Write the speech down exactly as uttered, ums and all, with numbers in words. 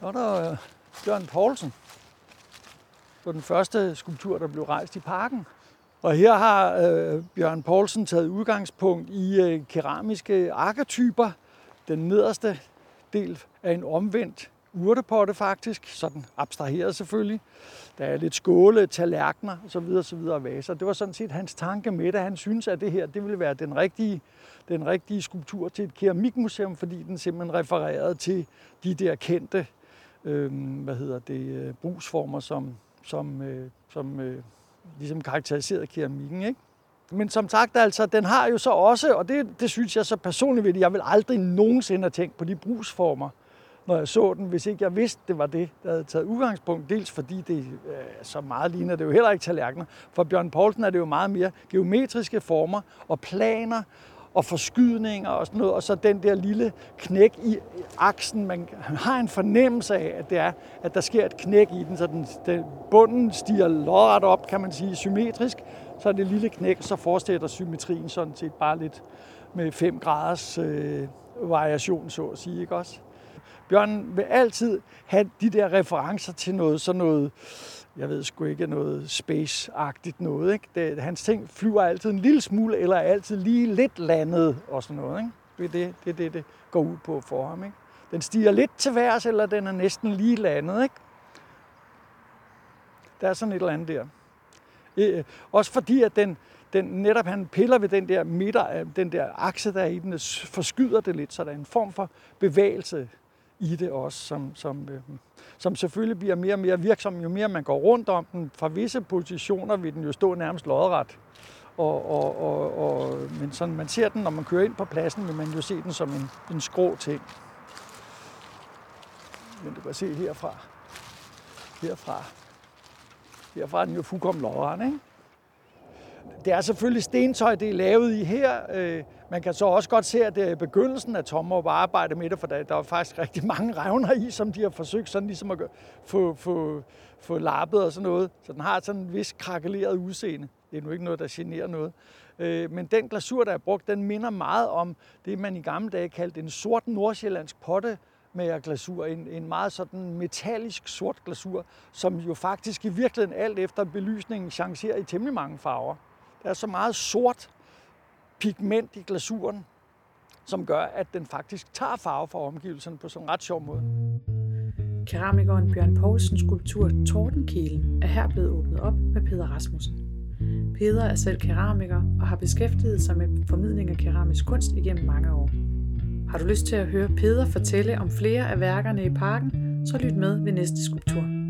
Så er der øh, Bjørn Poulsen. Det var den første skulptur, der blev rejst i parken. Og her har øh, Bjørn Poulsen taget udgangspunkt i øh, keramiske arketyper. Den nederste del er en omvendt urtepotte faktisk, sådan abstraheret selvfølgelig. Der er lidt skåle, tallerkener osv. osv. og vaser. Det var sådan set hans tanke med det. Han synes, at det her det ville være den rigtige, den rigtige skulptur til et keramikmuseum, fordi den simpelthen refererede til de der kendte øh, hvad hedder det, brugsformer, som, som, øh, som øh, ligesom karakteriserede keramikken, ikke? Men som sagt, altså, den har jo så også, og det, det synes jeg så personligt ved det, jeg vil aldrig nogensinde have tænkt på de brugsformer, når jeg så den, hvis ikke jeg vidste, det var det, der havde taget udgangspunkt. Dels fordi det øh, så meget ligner, det er jo heller ikke tallerkener. For Bjørn Poulsen er det jo meget mere geometriske former og planer og forskydninger og sådan noget, og så den der lille knæk i aksen. Man har en fornemmelse af, at det er, at der sker et knæk i den, så den, den bunden stiger lodret op, kan man sige, symmetrisk. Så er det lille knæk, og så fortsætter symmetrien sådan set bare lidt med fem graders øh, variation, så at sige, ikke også? Bjørn vil altid have de der referencer til noget, sådan noget, jeg ved sgu ikke, noget space-agtigt noget, ikke? Det, hans ting flyver altid en lille smule, eller er altid lige lidt landet og sådan noget, ikke? Det er det, det, det, det går ud på for ham, ikke? Den stiger lidt til værs, eller den er næsten lige landet, ikke? Der er sådan et eller andet der. Øh, også fordi, at den, den netop han piller ved den der midter, den der akse, der er i den, forskyder det lidt, så der er en form for bevægelse i det også, som, som, øh, som selvfølgelig bliver mere og mere virksom, jo mere man går rundt om den. Fra visse positioner vil den jo stå nærmest lodret. Og, og, og, og, men sådan, man ser den, når man kører ind på pladsen, vil man jo se den som en, en skrå ting. Men du kan se herfra. Herfra. Herfra er den jo fuldkommen lodret, ikke? Det er selvfølgelig stentøj, det er lavet i her. Man kan så også godt se, at det er begyndelsen af Tommerup arbejde med det, for der, der er faktisk rigtig mange revner i, som de har forsøgt sådan ligesom at få, få, få lappet og sådan noget. Så den har sådan en vis krakeleret udseende. Det er nu ikke noget, der generer noget. Men den glasur, der er brugt, den minder meget om det, man i gamle dage kaldte en sort nordsjællandsk potte, med glasur, en, en meget sådan metallisk sort glasur, som jo faktisk i virkeligheden alt efter belysningen chancerer i temmelig mange farver. Der er så meget sort pigment i glasuren, som gør, at den faktisk tager farve fra omgivelserne på sådan en ret sjov måde. Keramikeren Bjørn Poulsens skulptur Tordenkælen er her blevet åbnet op med Peder Rasmussen. Peder er selv keramiker og har beskæftiget sig med formidling af keramisk kunst igennem mange år. Har du lyst til at høre Peder fortælle om flere af værkerne i parken, så lyt med ved næste skulptur.